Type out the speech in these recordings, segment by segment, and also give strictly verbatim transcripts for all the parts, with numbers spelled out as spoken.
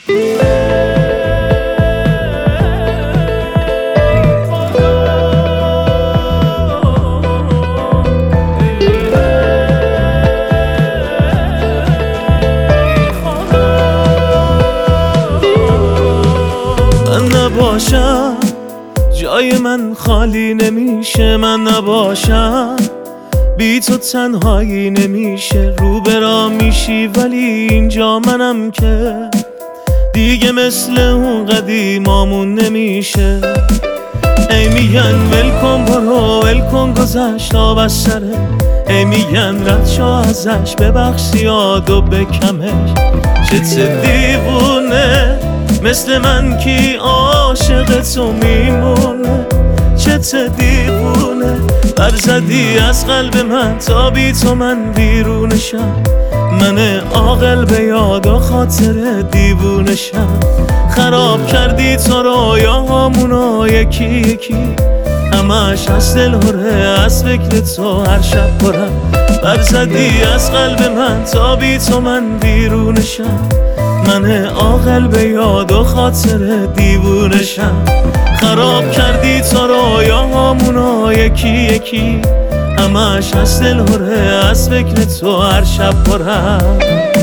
نباشم جای من خالی نمیشه، من نباشم بی تو تنهایی نمیشه. رو برام میشی ولی اینجا منم که دیگه مثل اون قدیمامون نمیشه. ای میگن ول کن برو، ول کن گذشت آب از سره، ای میگن رد شو ازش ببخش یادو بکمش. چه دیوونه مثل من کی عاشق تو میمونه، چه دیوونه برزدی از قلب من تا بی تو من بیرونشم. من عاقل به یاد و خاطر دیوونشم. خراب کردی تو رویاهامونو یکی یکی، همش از دل هره از فکر تو هر شب پرم. برزدی از قلب من تا بی تو من بیرونشم. من عاقل به یاد و خاطر دیوونشم. خراب کردی تو رویاهامونو یکی یکی، همش از دل هره از فکر تو هر شب پرم.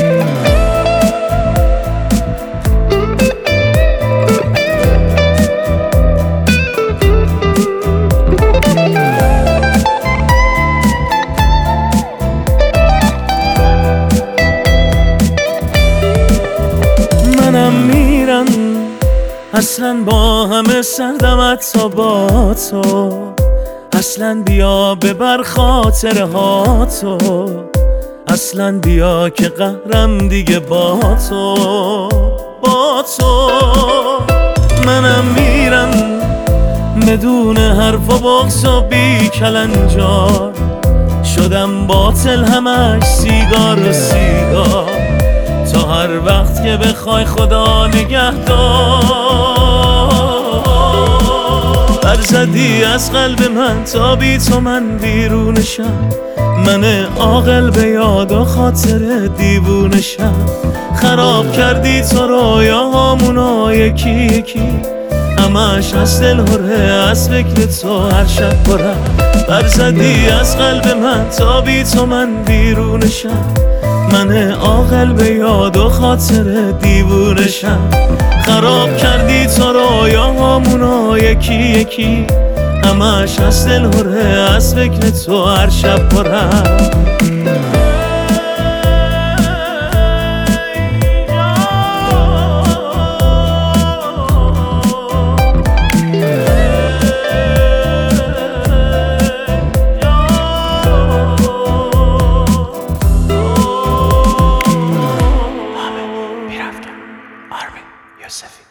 منم میرم اصلا با همه سردم حتی با تو، اصلا بیا ببر خاطره ها تو، اصلا بیا که قهرم دیگه با تو با تو. منم میرم بدون حرف و بغض و بی کلنجار، شدم باطل همش سیگار و سیگار. تا هر وقت که بخوای خدا نگهدار. برزدی از قلب من تا بی تو من بیرونشم. من عاقل به یاد و خاطر دیوونشم. خراب کردی تو رویاهامونو یکی یکی، همش از دل هره از فکر تو هر شب پرم. برزدی از قلب من تا بی تو من بیرونشم. من عاقل به یاد و خاطر دیوونشم. خراب کردی تو رویاهامونو یکی یکی، همش از دل هره از فکر تو هر شب پرم. Armin Yousefi.